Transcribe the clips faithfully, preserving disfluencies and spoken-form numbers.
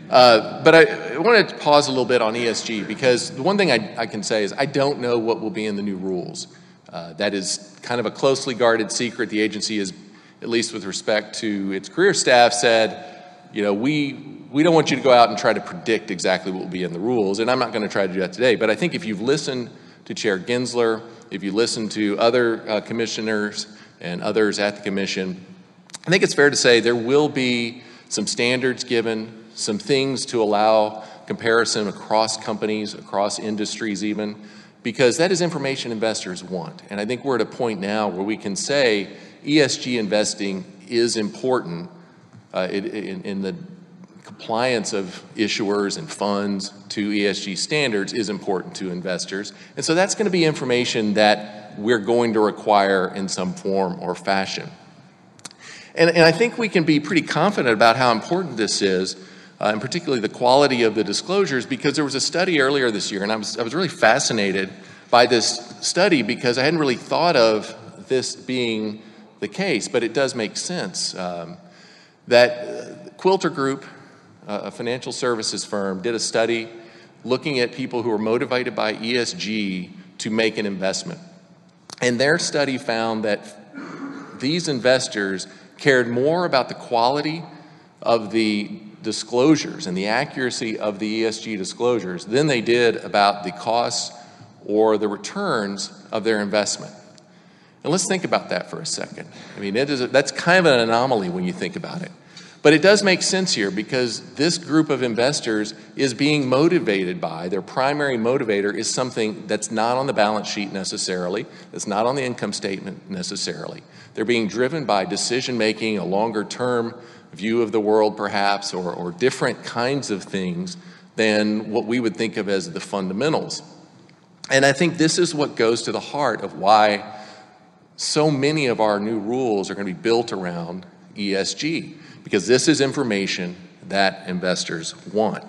Uh, but I, I wanted to pause a little bit on E S G because the one thing I, I can say is I don't know what will be in the new rules. Uh, that is kind of a closely guarded secret. The agency is, at least with respect to its career staff, said, you know, we we don't want you to go out and try to predict exactly what will be in the rules, and I'm not going to try to do that today. But I think if you've listened to Chair Gensler, if you listen to other uh, commissioners and others at the commission, I think it's fair to say there will be some standards given, some things to allow comparison across companies, across industries even, because that is information investors want. And I think we're at a point now where we can say E S G investing is important uh, in, in the compliance of issuers and funds to E S G standards is important to investors. And so that's going to be information that we're going to require in some form or fashion. And, and I think we can be pretty confident about how important this is, uh, and particularly the quality of the disclosures, because there was a study earlier this year, and I was, I was really fascinated by this study because I hadn't really thought of this being the case, but it does make sense. Um, that Quilter Group, a financial services firm, did a study looking at people who were motivated by E S G to make an investment. And their study found that these investors cared more about the quality of the disclosures and the accuracy of the E S G disclosures than they did about the costs or the returns of their investment. And let's think about that for a second. I mean, it is a, that's kind of an anomaly when you think about it. But it does make sense here because this group of investors is being motivated by, their primary motivator is something that's not on the balance sheet necessarily, that's not on the income statement necessarily. They're being driven by decision-making, a longer-term view of the world perhaps, or, or different kinds of things than what we would think of as the fundamentals. And I think this is what goes to the heart of why so many of our new rules are going to be built around E S G. Because this is information that investors want.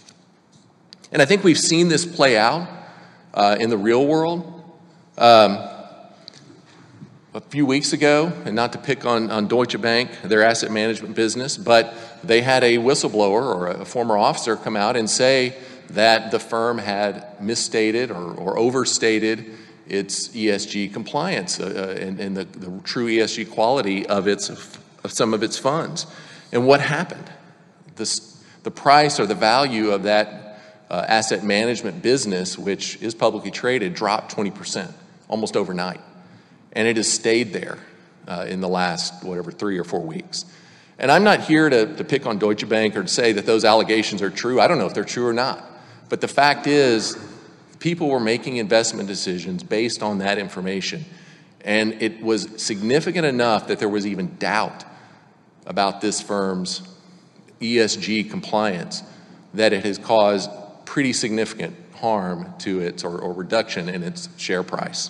And I think we've seen this play out uh, in the real world. Um, a few weeks ago, and not to pick on, on Deutsche Bank, their asset management business, but they had a whistleblower or a former officer come out and say that the firm had misstated or, or overstated its E S G compliance uh, and, and the, the true E S G quality of its of some of its funds. And what happened? This, the price or the value of that uh, asset management business, which is publicly traded, dropped twenty percent almost overnight. And it has stayed there uh, in the last, whatever, three or four weeks. And I'm not here to, to pick on Deutsche Bank or to say that those allegations are true. I don't know if they're true or not. But the fact is, people were making investment decisions based on that information. And it was significant enough that there was even doubt about this firm's E S G compliance that it has caused pretty significant harm to its or, or reduction in its share price.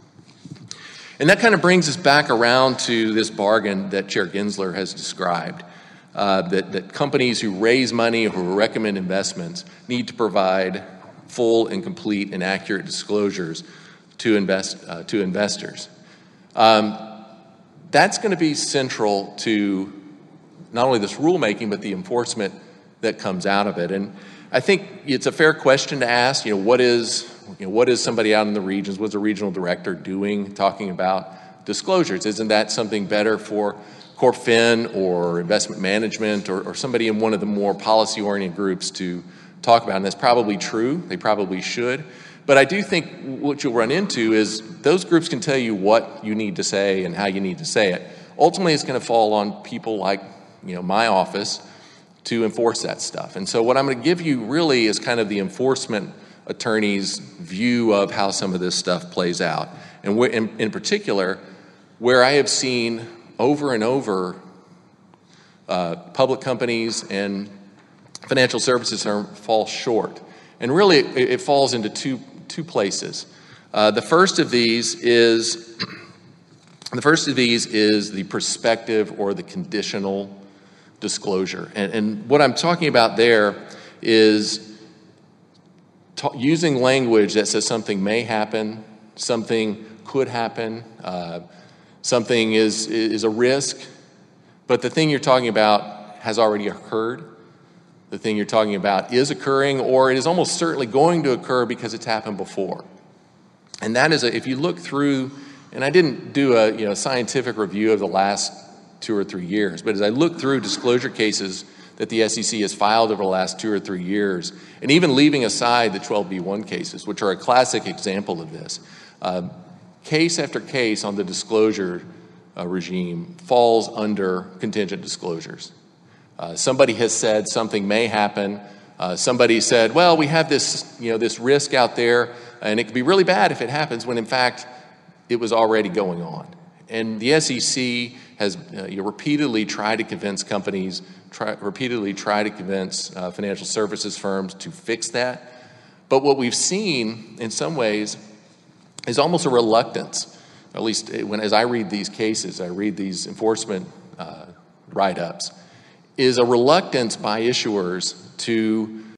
And that kind of brings us back around to this bargain that Chair Gensler has described, uh, that, that companies who raise money or who recommend investments need to provide full and complete and accurate disclosures to, invest, uh, to investors. Um, that's going to be central to not only this rulemaking, but the enforcement that comes out of it. And I think it's a fair question to ask, you know, what is, you know, what is somebody out in the regions, what's a regional director doing, talking about disclosures? Isn't that something better for CorpFin or investment management or, or somebody in one of the more policy-oriented groups to talk about? And that's probably true. They probably should. But I do think what you'll run into is those groups can tell you what you need to say and how you need to say it. Ultimately, it's going to fall on people like, you know, my office to enforce that stuff. And so what I'm going to give you really is kind of the enforcement attorney's view of how some of this stuff plays out. And in, in particular, where I have seen over and over uh, public companies and financial services firms fall short. And really, it, it falls into two two places. Uh, the first of these is the first of these is the prospective or the conditional disclosure. And, and what I'm talking about there is ta- using language that says something may happen, something could happen, uh, something is is a risk, but the thing you're talking about has already occurred. the thing you're talking about is occurring, or it is almost certainly going to occur because it's happened before. And that is, a, if you look through, and I didn't do a you know scientific review of the last two or three years, but as I look through disclosure cases that the S E C has filed over the last two or three years, and even leaving aside the twelve B one cases, which are a classic example of this, uh, case after case on the disclosure uh, regime falls under contingent disclosures. Uh, somebody has said something may happen. Uh, somebody said, well, we have this, you know, this risk out there, and it could be really bad if it happens, when in fact it was already going on. And the S E C has uh, you know, repeatedly tried to convince companies, try, repeatedly tried to convince uh, financial services firms to fix that. But what we've seen, in some ways, is almost a reluctance. At least when, as I read these cases, I read these enforcement uh, write-ups, is a reluctance by issuers to